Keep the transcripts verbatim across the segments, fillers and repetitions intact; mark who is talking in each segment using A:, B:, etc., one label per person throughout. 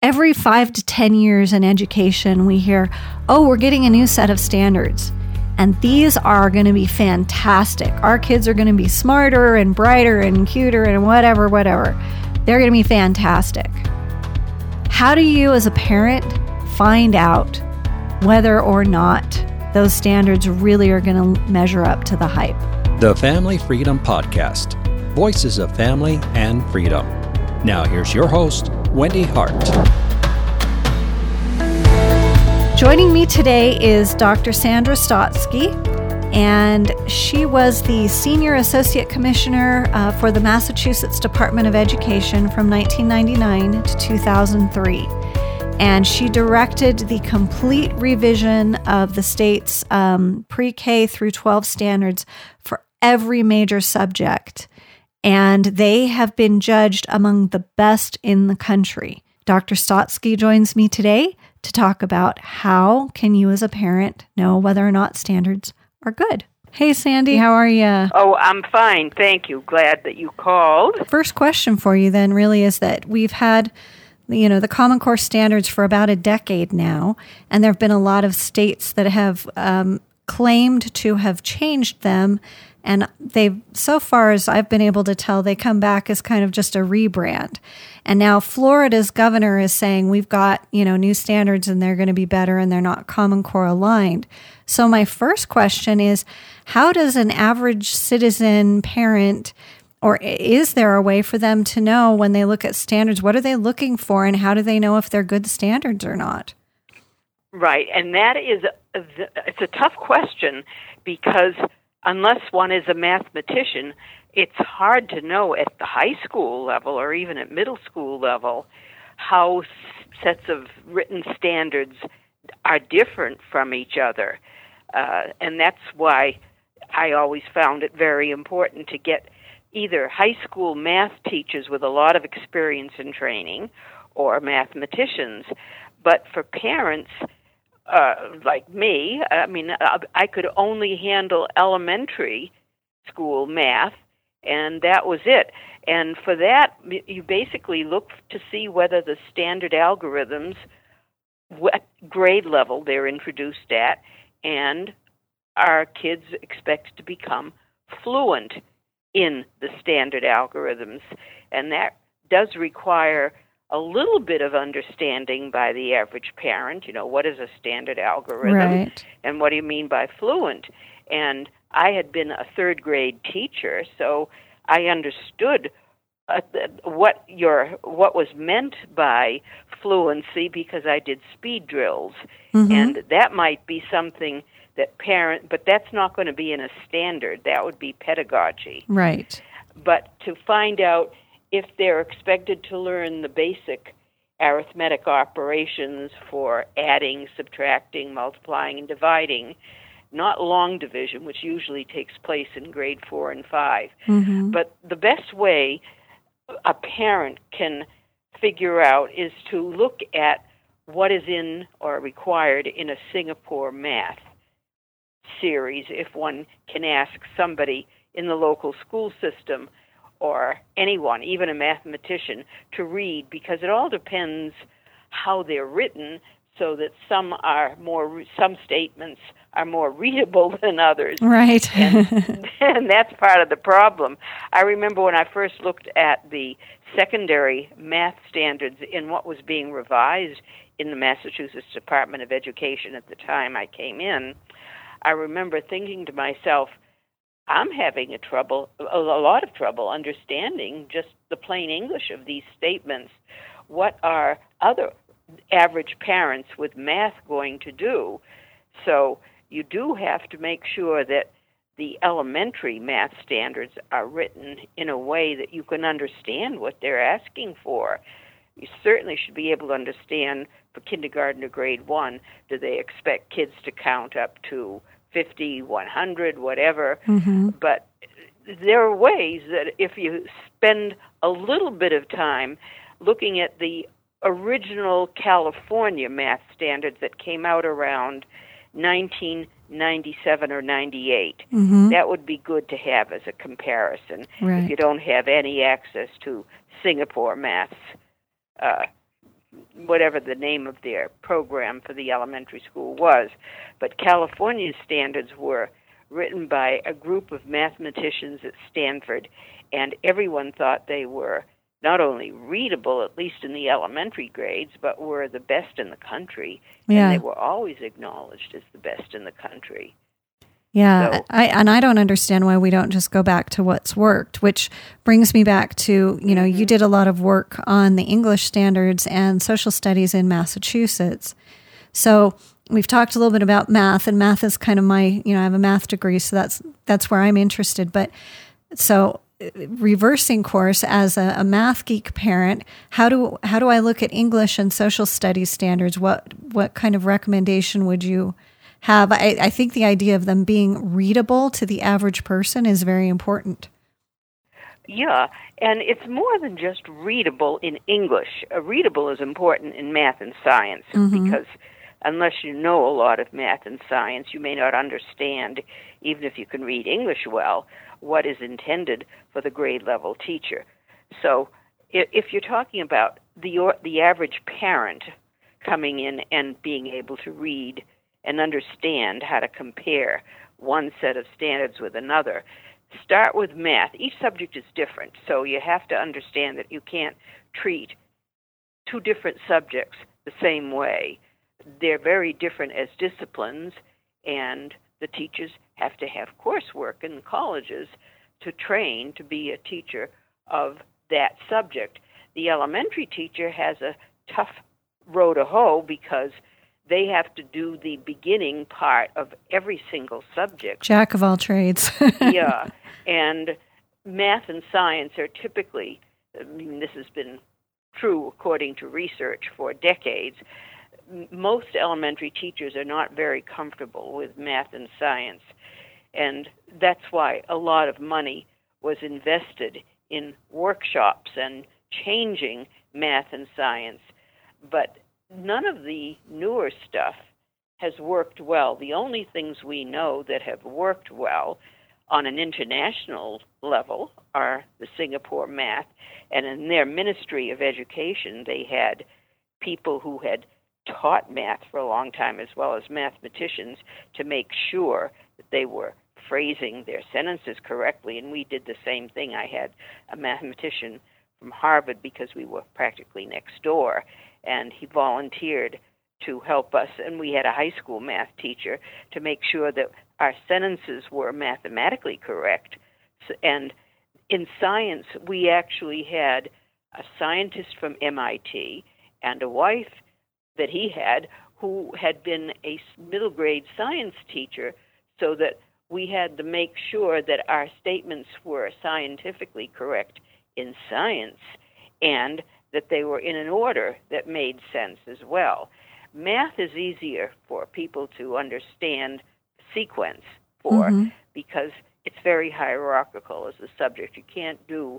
A: Every five to ten years in education, we hear, oh, we're getting a new set of standards. And these are going to be fantastic. Our kids are going to be smarter and brighter and cuter and whatever, whatever. They're going to be fantastic. How do you as a parent find out whether or not those standards really are going to measure up to the hype?
B: The Family Freedom Podcast. Voices of family and freedom. Now here's your host, Wendy Hart.
A: Joining me today is Doctor Sandra Stotsky, and she was the Senior Associate Commissioner uh, for the Massachusetts Department of Education from nineteen ninety-nine to two thousand three. And she directed the complete revision of the state's um, pre-K through twelve standards for every major subject. And they have been judged among the best in the country. Doctor Stotsky joins me today to talk about how can you as a parent know whether or not standards are good. Hey, Sandy, how are you?
C: Oh, I'm fine. Thank you. Glad that you called.
A: First question for you then really is that we've had, you know, the Common Core standards for about a decade now, and there have been a lot of states that have um, claimed to have changed them. And they've, so far as I've been able to tell, they come back as kind of just a rebrand. And now Florida's governor is saying we've got, you know, new standards and they're going to be better and they're not Common Core aligned. So my first question is, how does an average citizen parent, or is there a way for them to know when they look at standards, what are they looking for and how do they know if they're good standards or not?
C: Right. And that is, a, it's a tough question because unless one is a mathematician, it's hard to know at the high school level or even at middle school level how sets of written standards are different from each other. Uh, and that's why I always found it very important to get either high school math teachers with a lot of experience and training or mathematicians. But for parents, Uh, like me, I mean, I could only handle elementary school math, and that was it. And for that, you basically look to see whether the standard algorithms, what grade level they're introduced at, and are kids expected to become fluent in the standard algorithms. And that does require a little bit of understanding by the average parent, you know, what is a standard algorithm,
A: right,
C: and what do you mean by fluent? And I had been a third grade teacher, so I understood uh, what your what was meant by fluency because I did speed drills,
A: mm-hmm.
C: and that might be something that parent, but that's not going to be in a standard. That would be pedagogy,
A: right?
C: But to find out if they're expected to learn the basic arithmetic operations for adding, subtracting, multiplying, and dividing, not long division, which usually takes place in grade four and five.
A: Mm-hmm.
C: But the best way a parent can figure out is to look at what is in or required in a Singapore math series, if one can ask somebody in the local school system or anyone, even a mathematician, to read, because it all depends how they're written, so that some are more, some statements are more readable than others.
A: Right.
C: and, and that's part of the problem. I remember when I first looked at the secondary math standards in what was being revised in the Massachusetts Department of Education at the time I came in, I remember thinking to myself, I'm having a trouble, a lot of trouble understanding just the plain English of these statements. What are other average parents with math going to do? So you do have to make sure that the elementary math standards are written in a way that you can understand what they're asking for. You certainly should be able to understand for kindergarten to grade one, do they expect kids to count up to fifty, one hundred, whatever.
A: Mm-hmm.
C: But there are ways that if you spend a little bit of time looking at the original California math standards that came out around nineteen ninety-seven or ninety-eight,
A: mm-hmm.
C: that would be good to have as a comparison
A: right.
C: if you don't have any access to Singapore maths uh, whatever the name of their program for the elementary school was. But California's standards were written by a group of mathematicians at Stanford, and everyone thought they were not only readable, at least in the elementary grades, but were the best in the country.
A: Yeah.
C: And they were always acknowledged as the best in the country.
A: Yeah,
C: So,
A: I, and I don't understand why we don't just go back to what's worked, which brings me back to, you know,
C: mm-hmm.
A: you did a lot of work on the English standards and social studies in Massachusetts. So we've talked a little bit about math, and math is kind of my, you know, I have a math degree, so that's that's where I'm interested. But so reversing course, as a, a math geek parent, how do how do I look at English and social studies standards? What what kind of recommendation would you have? I, I think the idea of them being readable to the average person is very important.
C: Yeah, and it's more than just readable in English. Uh, readable is important in math and science,
A: Mm-hmm.
C: because unless you know a lot of math and science, you may not understand, even if you can read English well, what is intended for the grade level teacher. So if, if you're talking about the the average parent coming in and being able to read and understand how to compare one set of standards with another, start with math. Each subject is different, so you have to understand that you can't treat two different subjects the same way. They're very different as disciplines, and the teachers have to have coursework in colleges to train to be a teacher of that subject. The elementary teacher has a tough row to hoe because they have to do the beginning part of every single subject.
A: Jack of all trades.
C: Yeah, and math and science are typically, I mean, this has been true according to research for decades, most elementary teachers are not very comfortable with math and science, and that's why a lot of money was invested in workshops and changing math and science. But none of the newer stuff has worked well. The only things we know that have worked well on an international level are the Singapore math, and in their Ministry of Education, they had people who had taught math for a long time, as well as mathematicians, to make sure that they were phrasing their sentences correctly, and we did the same thing. I had a mathematician from Harvard, because we were practically next door, and he volunteered to help us, and we had a high school math teacher to make sure that our sentences were mathematically correct. And in science, we actually had a scientist from M I T and a wife that he had who had been a middle grade science teacher, so that we had to make sure that our statements were scientifically correct in science and that they were in an order that made sense as well. Math is easier for people to understand sequence for
A: Mm-hmm.
C: because it's very hierarchical as a subject. You can't do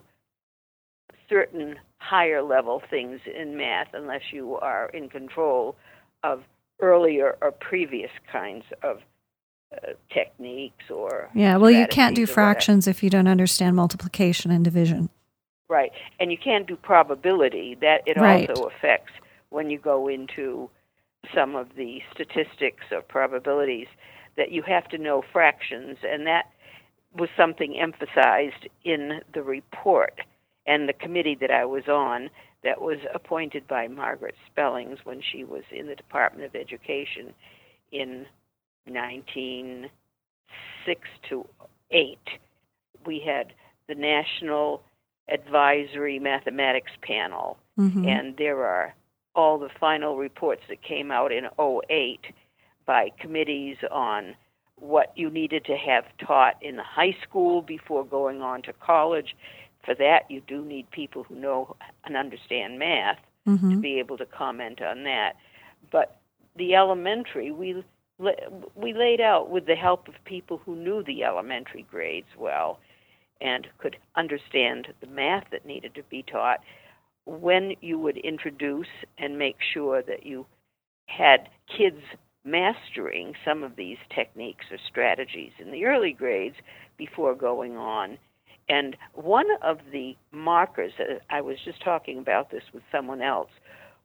C: certain higher level things in math unless you are in control of earlier or previous kinds of uh, techniques or
A: Yeah, well, you can't do
C: strategies or whatever.
A: fractions if you don't understand multiplication and division.
C: Right, and you can't do probability. That it
A: Right.
C: also affects when you go into some of the statistics or probabilities, that you have to know fractions, and that was something emphasized in the report and the committee that I was on that was appointed by Margaret Spellings when she was in the Department of Education in nineteen oh six to eight. We had the National Advisory Mathematics Panel,
A: Mm-hmm.
C: and there are all the final reports that came out in oh eight by committees on what you needed to have taught in high school before going on to college. For that, you do need people who know and understand math
A: Mm-hmm.
C: to be able to comment on that. But the elementary, we we laid out with the help of people who knew the elementary grades well and could understand the math that needed to be taught, when you would introduce and make sure that you had kids mastering some of these techniques or strategies in the early grades before going on. And one of the markers, uh, I was just talking about this with someone else,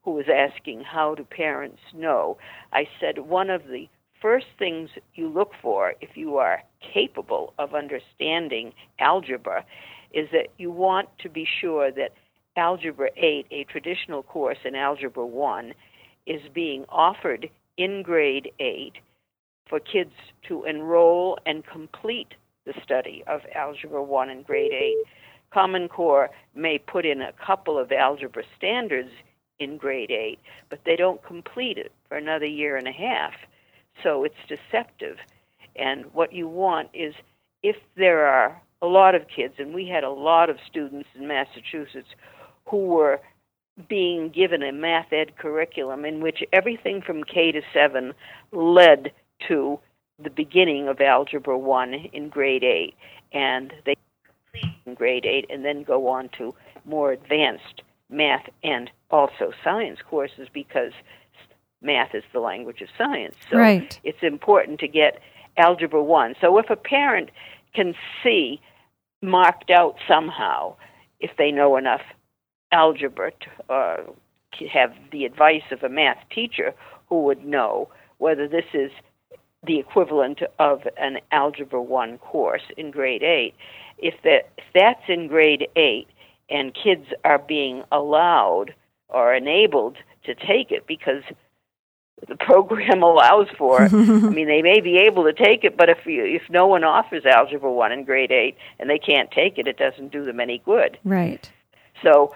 C: who was asking, how do parents know? I said, one of the first things you look for if you are capable of understanding algebra is that you want to be sure that Algebra eight, a traditional course in Algebra one, is being offered in grade eight for kids to enroll and complete the study of Algebra one in grade eight. Common Core may put in a couple of algebra standards in grade eight, but they don't complete it for another year and a half. So it's deceptive. And what you want is, if there are a lot of kids, and we had a lot of students in Massachusetts who were being given a math ed curriculum in which everything from K to seven led to the beginning of Algebra one in grade eight, and they complete in grade eight and then go on to more advanced math and also science courses, because math is the language of science. So
A: right.
C: It's important to get Algebra one. So if a parent can see marked out somehow, if they know enough algebra to uh, have the advice of a math teacher who would know whether this is the equivalent of an Algebra one course in grade eight. If, that, if that's in grade eight and kids are being allowed or enabled to take it because the program allows for it, I mean, they may be able to take it, but if you, if no one offers Algebra one in grade eight and they can't take it, it doesn't do them any good.
A: Right.
C: So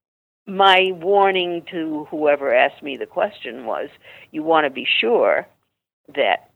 C: my warning to whoever asked me the question was, you want to be sure that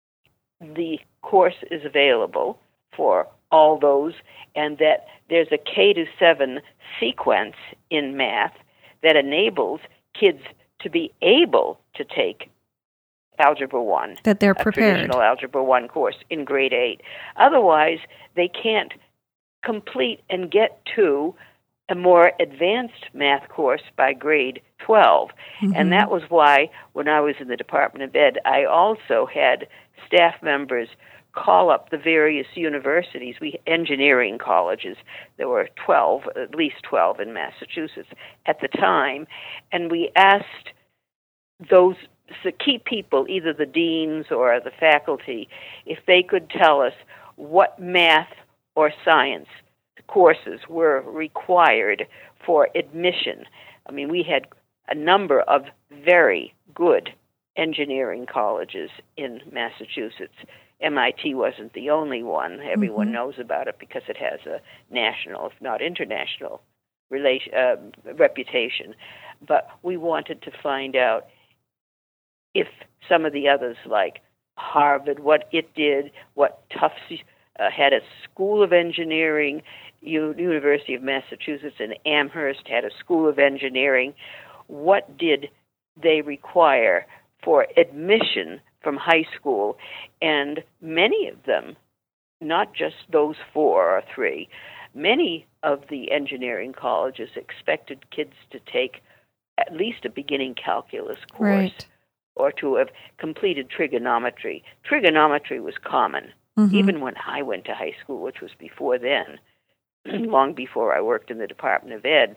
C: the course is available for all those, and that there's a K to seven sequence in math that enables kids to be able to take Algebra one.
A: That they're
C: a
A: prepared.
C: Traditional Algebra one course in grade eight. Otherwise, they can't complete and get to a more advanced math course by grade twelve. Mm-hmm. And that was why, when I was in the Department of Ed, I also had staff members call up the various universities, we engineering colleges. There were twelve, at least twelve in Massachusetts at the time, and we asked those the key people, either the deans or the faculty, if they could tell us what math or science courses were required for admission. I mean, we had a number of very good engineering colleges in Massachusetts. M I T wasn't the only one. Everyone mm-hmm. knows about it because it has a national, if not international, relation, uh, reputation. But we wanted to find out if some of the others, like Harvard, what it did, what Tufts uh, had a School of Engineering, U- University of Massachusetts and Amherst had a School of Engineering. What did they require for admission from high school? And many of them, not just those four or three, many of the engineering colleges expected kids to take at least a beginning calculus course,
A: right.
C: or to have completed trigonometry. Trigonometry was common, mm-hmm. even when I went to high school, which was before then. Long before I worked in the Department of Ed.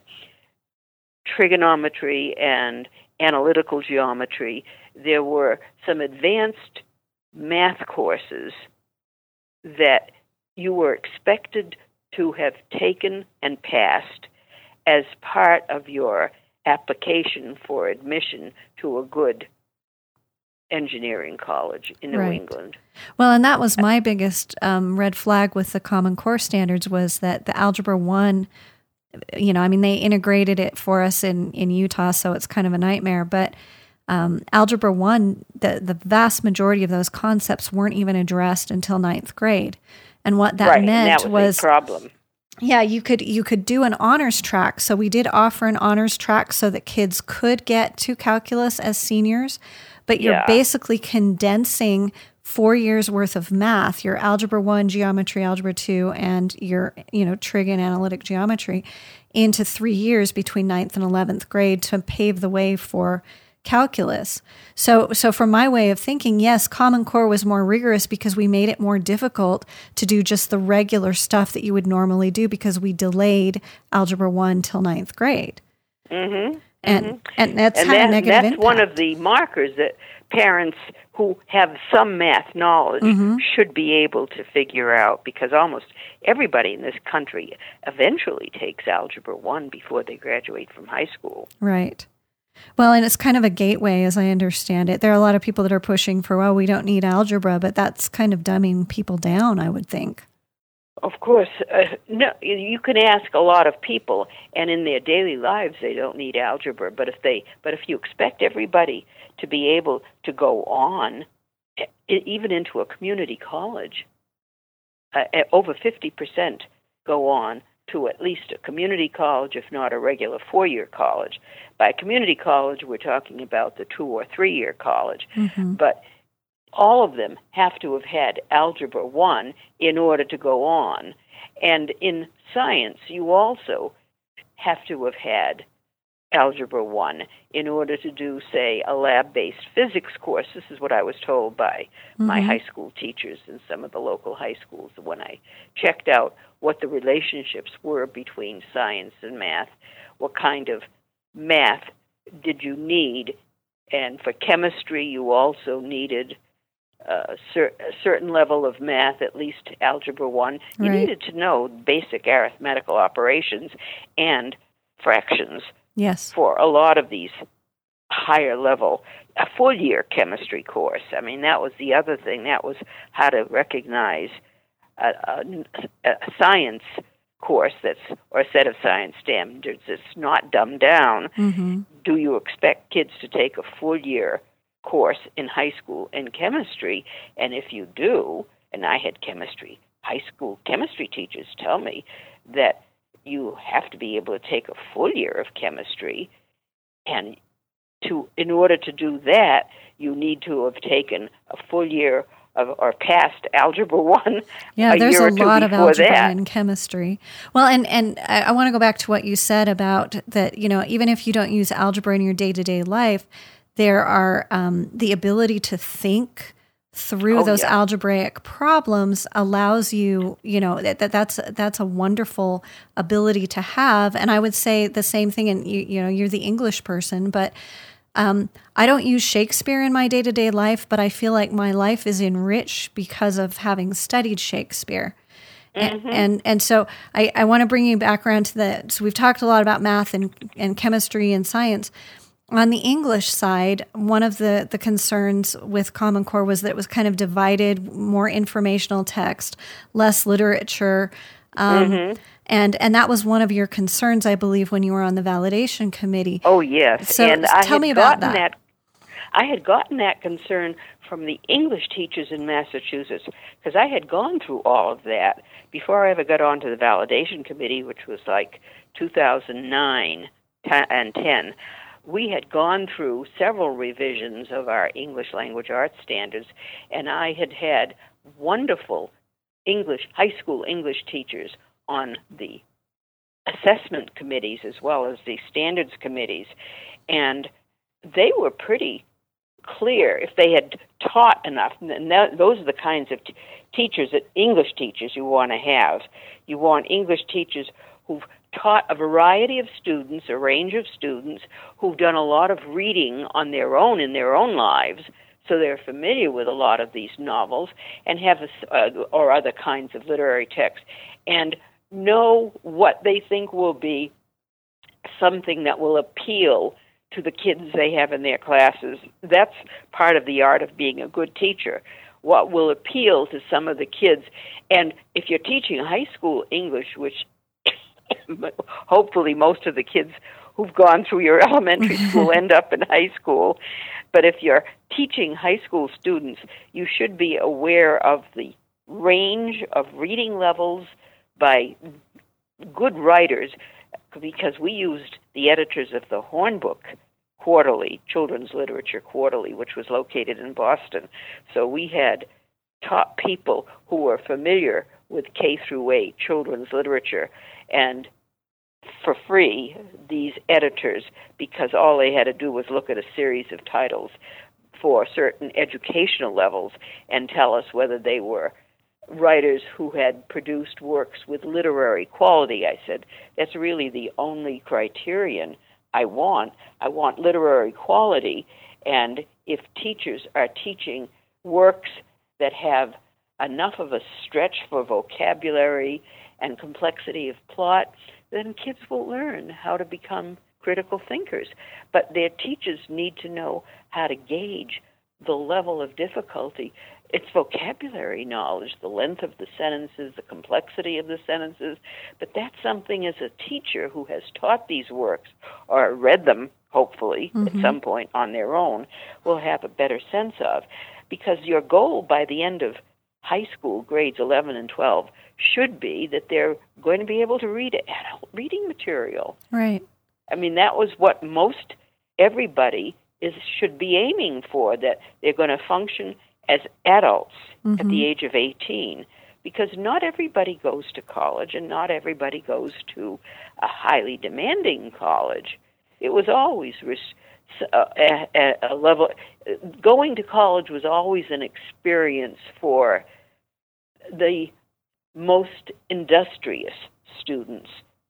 C: Trigonometry and analytical geometry, there were some advanced math courses that you were expected to have taken and passed as part of your application for admission to a good engineering college in New
A: right.
C: England.
A: Well, and that was my biggest um, red flag with the Common Core standards, was that the Algebra one, you know, I mean, they integrated it for us in, in Utah, so it's kind of a nightmare, but um, Algebra one, the, the vast majority of those concepts weren't even addressed until ninth grade. And what that
C: right,
A: meant
C: and that was, was a problem.
A: Yeah, you could you could do an honors track. So we did offer an honors track so that kids could get to calculus as seniors, but you're
C: yeah.
A: basically condensing four years worth of math, your Algebra one, Geometry, Algebra two, and your, you know, trig and analytic geometry, into three years between ninth and eleventh grade to pave the way for calculus. So so from my way of thinking, yes, Common Core was more rigorous because we made it more difficult to do just the regular stuff that you would normally do because we delayed Algebra one till ninth grade.
C: Mm-hmm.
A: And
C: mm-hmm.
A: and that's
C: and
A: had
C: that,
A: a negative
C: that's
A: impact.
C: one of the markers that parents who have some math knowledge
A: mm-hmm.
C: should be able to figure out, because almost everybody in this country eventually takes Algebra one before they graduate from high school.
A: Right. Well, and it's kind of a gateway, as I understand it. There are a lot of people that are pushing for, well, we don't need algebra, but that's kind of dumbing people down, I would think.
C: Of course, uh, no. You can ask a lot of people, and in their daily lives, they don't need algebra. But if they, but if you expect everybody to be able to go on, even into a community college, uh, over fifty percent go on to at least a community college, if not a regular four-year college. By community college, we're talking about the two- or three-year college.
A: Mm-hmm.
C: But all of them have to have had Algebra one in order to go on. And in science, you also have to have had Algebra one in order to do, say, a lab-based physics course. This is what I was told by mm-hmm. my high school teachers in some of the local high schools when I checked out what the relationships were between science and math, what kind of math did you need. And for chemistry, you also needed Uh, cer- a certain level of math, at least Algebra one. You
A: right.
C: needed to know basic arithmetical operations and fractions
A: yes.
C: for a lot of these higher level, a full-year chemistry course. I mean, that was the other thing. That was how to recognize a, a, a science course that's, or a set of science standards that's not dumbed down.
A: Mm-hmm.
C: Do you expect kids to take a full-year course in high school in chemistry? And if you do, and I had chemistry, high school chemistry teachers tell me that you have to be able to take a full year of chemistry, and to in order to do that, you need to have taken a full year of, or passed Algebra one.
A: Yeah,
C: a
A: there's
C: year
A: a
C: or two
A: lot of
C: before
A: algebra
C: that.
A: in chemistry. Well, and, and I, I want to go back to what you said about that, you know, even if you don't use algebra in your day-to-day life, there are um, the ability to think through
C: oh,
A: those
C: yeah.
A: algebraic problems allows you, you know, that, that that's that's a wonderful ability to have. And I would say the same thing. And you, you know, you're the English person, but um, I don't use Shakespeare in my day-to-day life, but I feel like my life is enriched because of having studied Shakespeare.
C: Mm-hmm.
A: And, and and so I, I want to bring you back around to the. So we've talked a lot about math and, and chemistry and science. On the English side, one of the, the concerns with Common Core was that it was kind of divided, more informational text, less literature. Um,
C: mm-hmm.
A: and, and that was one of your concerns, I believe, when you were on the validation committee.
C: Oh, yes.
A: So
C: and
A: tell
C: I
A: me
C: had
A: about
C: gotten
A: that.
C: that. I had gotten that concern from the English teachers in Massachusetts, because I had gone through all of that before I ever got onto the validation committee, which was like two thousand nine and ten. We had gone through several revisions of our English language arts standards, and I had had wonderful English, high school English teachers on the assessment committees as well as the standards committees, and they were pretty clear if they had taught enough. And that, those are the kinds of t- teachers, that English teachers you want to have. You want English teachers who've taught a variety of students, a range of students, who've done a lot of reading on their own in their own lives, so they're familiar with a lot of these novels, and have a, uh, or other kinds of literary texts, and know what they think will be something that will appeal to the kids they have in their classes. That's part of the art of being a good teacher. What will appeal to some of the kids. And if you're teaching high school English, which hopefully most of the kids who've gone through your elementary school end up in high school, but if you're teaching high school students, you should be aware of the range of reading levels by good writers, because we used the editors of the Hornbook Quarterly, Children's Literature Quarterly, which was located in Boston. So we had top people who were familiar with K through eight children's literature, and for free, these editors, because all they had to do was look at a series of titles for certain educational levels and tell us whether they were writers who had produced works with literary quality. I said, that's really the only criterion I want. I want literary quality. And if teachers are teaching works that have enough of a stretch for vocabulary and complexity of plot, then kids will learn how to become critical thinkers. But their teachers need to know how to gauge the level of difficulty. It's vocabulary knowledge, the length of the sentences, the complexity of the sentences. But that's something as a teacher who has taught these works or read them, hopefully, mm-hmm. at some point on their own, will have a better sense of. Because your goal by the end of high school, grades eleven and twelve, should be that they're going to be able to read adult reading material.
A: Right.
C: I mean, that was what most everybody is should be aiming for, that they're going to function as adults mm-hmm. at the age of eighteen, because not everybody goes to college and not everybody goes to a highly demanding college. It was always a, a, a level, going to college was always an experience for the most industrious students,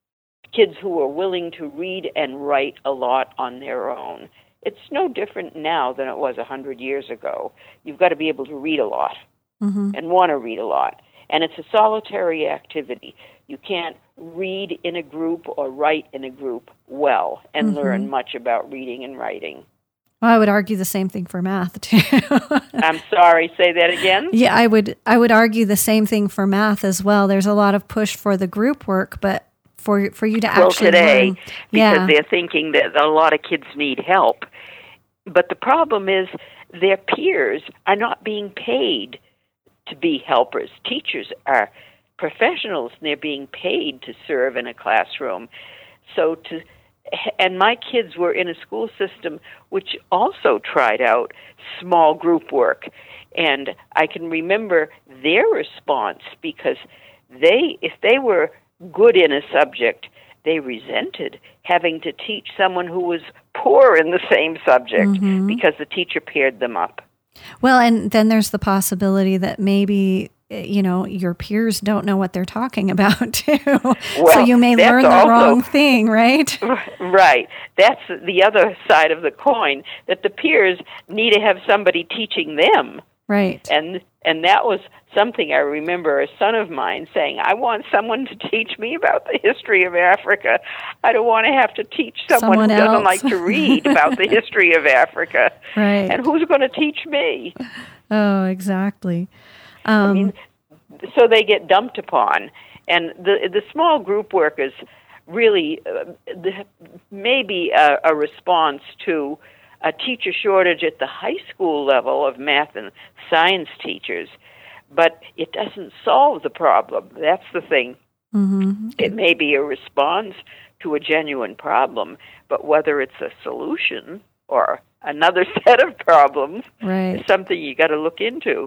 C: kids who were willing to read and write a lot on their own. It's no different now than it was a hundred years ago. You've got to be able to read a lot mm-hmm. and want to read a lot. And it's a solitary activity. You can't read in a group or write in a group well and mm-hmm. learn much about reading and writing.
A: Well, I would argue the same thing for math, too.
C: I'm sorry, say that again?
A: Yeah, I would I would argue the same thing for math as well. There's a lot of push for the group work, but for for you to
C: well,
A: actually
C: today,
A: learn,
C: because
A: yeah.
C: they're thinking that a lot of kids need help. But the problem is their peers are not being paid to be helpers. Teachers are professionals, and they're being paid to serve in a classroom. So to and my kids were in a school system which also tried out small group work. And I can remember their response, because they, if they were good in a subject, they resented having to teach someone who was poor in the same subject mm-hmm. because the teacher paired them up.
A: Well, and then there's the possibility that maybe, you know, your peers don't know what they're talking about, too. Well, so you may learn the also, wrong thing, right?
C: Right. That's the other side of the coin, that the peers need to have somebody teaching them.
A: Right.
C: And and that was something I remember a son of mine saying, I want someone to teach me about the history of Africa. I don't want to have to teach someone, someone who else. doesn't like to read about the history of Africa.
A: Right.
C: And who's going to teach me?
A: Oh, exactly. Um,
C: I mean, so they get dumped upon. And the the small group workers really uh, the, maybe a, a response to a teacher shortage at the high school level of math and science teachers, but it doesn't solve the problem. That's the thing. Mm-hmm. It may be a response to a genuine problem, but whether it's a solution or another set of problems
A: right.
C: is something you got to look into.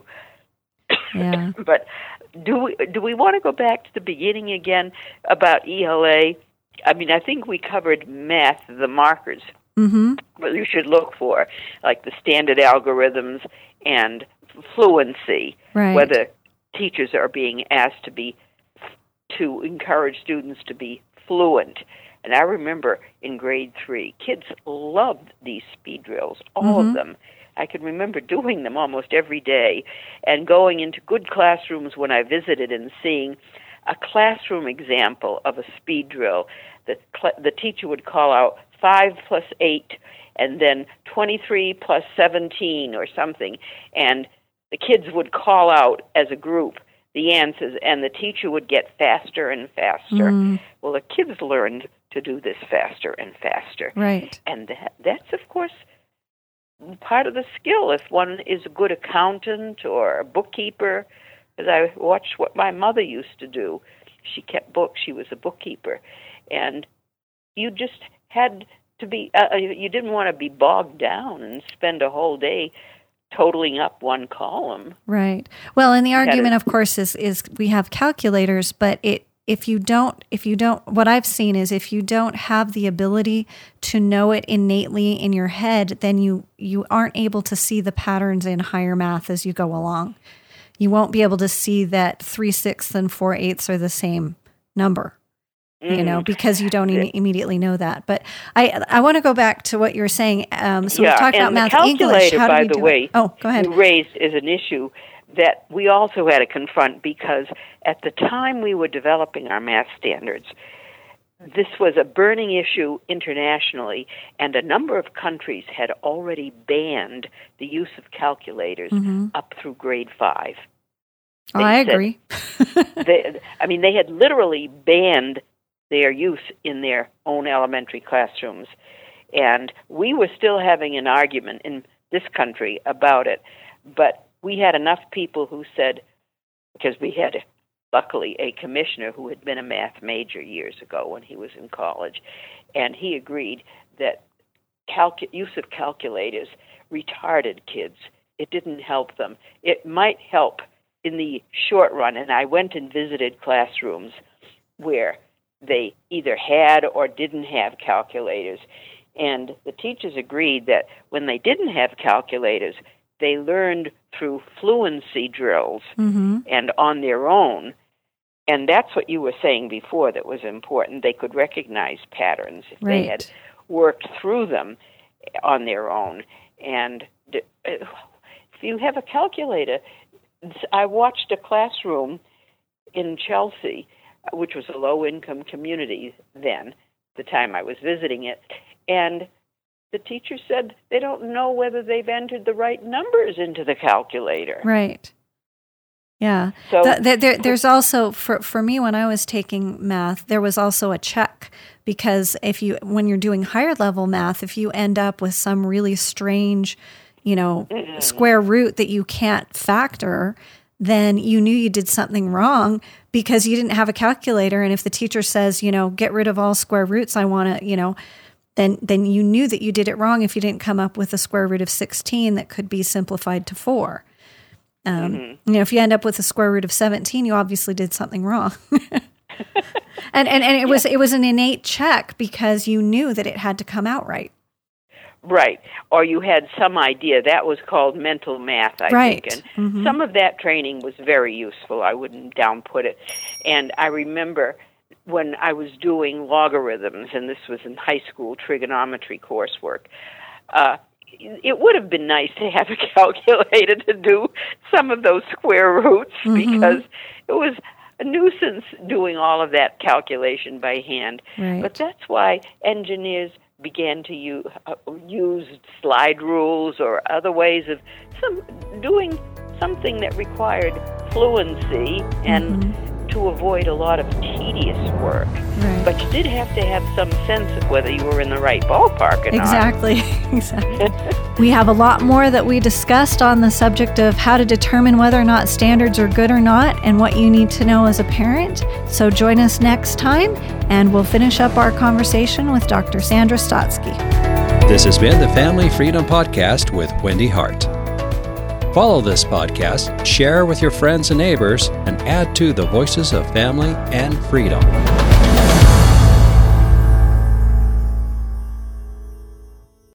A: Yeah.
C: But do we, do we want to go back to the beginning again about E L A? I mean, I think we covered math, the markers. Mm-hmm. What you should look for, like the standard algorithms and fluency,
A: right.
C: whether teachers are being asked to be to encourage students to be fluent. And I remember in grade three, kids loved these speed drills, all mm-hmm. of them. I can remember doing them almost every day and going into good classrooms when I visited and seeing a classroom example of a speed drill. The, cl- the teacher would call out five plus eight, and then twenty-three plus seventeen or something, and the kids would call out as a group the answers, and the teacher would get faster and faster. Mm. Well, the kids learned to do this faster and faster.
A: Right.
C: And that, that's, of course, part of the skill. If one is a good accountant or a bookkeeper, because I watched what my mother used to do. She kept books. She was a bookkeeper. And you just had to be, uh, you didn't want to be bogged down and spend a whole day totaling up one column.
A: Right. Well, and the argument, of course, is is we have calculators, but it if you don't, if you don't, what I've seen is if you don't have the ability to know it innately in your head, then you you aren't able to see the patterns in higher math as you go along. You won't be able to see that three sixths and four eighths are the same number. you know, because you don't Im- immediately know that. But I I want to go back to what you were saying. Um, so
C: yeah,
A: we talked about
C: and
A: math,
C: the
A: English. How do
C: by
A: we
C: the
A: do
C: way,
A: it? Oh, go ahead.
C: You raised is an issue that we also had to confront, because at the time we were developing our math standards, this was a burning issue internationally, and a number of countries had already banned the use of calculators mm-hmm. up through grade five.
A: Oh, I agree.
C: they, I mean, they had literally banned their use in their own elementary classrooms. And we were still having an argument in this country about it. But we had enough people who said, because we had, luckily, a commissioner who had been a math major years ago when he was in college, and he agreed that calcu- use of calculators retarded kids. It didn't help them. It might help in the short run, and I went and visited classrooms where they either had or didn't have calculators, and the teachers agreed that when they didn't have calculators, they learned through fluency drills mm-hmm. and on their own, and that's what you were saying before that was important. They could recognize patterns if right. they had worked through them on their own. And if you have a calculator, I watched a classroom in Chelsea, which was a low-income community then, the time I was visiting it, and the teacher said they don't know whether they've entered the right numbers into the calculator.
A: Right. Yeah. So the, the, there, there's also, for, for me, when I was taking math, there was also a check, because if you, when you're doing higher level math, if you end up with some really strange, you know, mm-hmm. square root that you can't factor, then you knew you did something wrong because you didn't have a calculator. And if the teacher says, you know, get rid of all square roots, I want to, you know, then then you knew that you did it wrong if you didn't come up with a square root of sixteen that could be simplified to four. Um, mm-hmm. You know, if you end up with a square root of seventeen, you obviously did something wrong. and, and and it yeah. was it was an innate check because you knew that it had to come out right.
C: Right. Or you had some idea. That was called mental math, I
A: right.
C: think. And
A: mm-hmm.
C: some of that training was very useful. I wouldn't downput it. And I remember when I was doing logarithms, and this was in high school trigonometry coursework, uh, it would have been nice to have a calculator to do some of those square roots mm-hmm. because it was a nuisance doing all of that calculation by hand.
A: Right.
C: But that's why engineers began to use, uh, use slide rules or other ways of some doing something that required fluency and mm-hmm. to avoid a lot of tedious work.
A: Right.
C: But you did have to have some sense of whether you were in the right ballpark or
A: exactly. not. Exactly. We have a lot more that we discussed on the subject of how to determine whether or not standards are good or not and what you need to know as a parent. So join us next time, and we'll finish up our conversation with Doctor Sandra Stotsky.
B: This has been the Family Freedom Podcast with Wendy Hart. Follow this podcast, share with your friends and neighbors, and add to the voices of family and freedom.